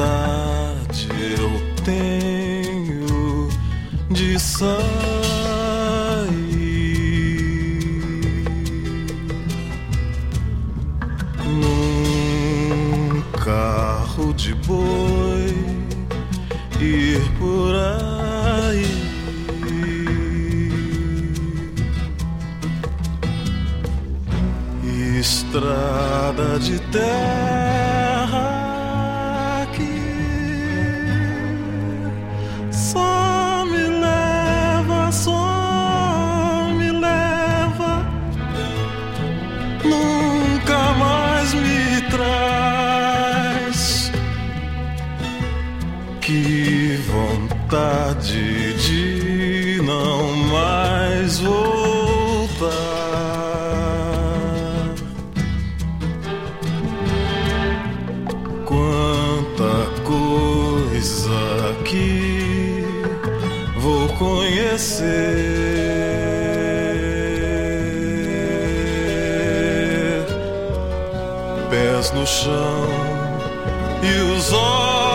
vontade eu tenho de sair num carro de boi, ir por aí. Estrada de terra que só me leva, nunca mais me traz. Que vontade de não mais voltar. Que vou conhecer, pés no chão e os olhos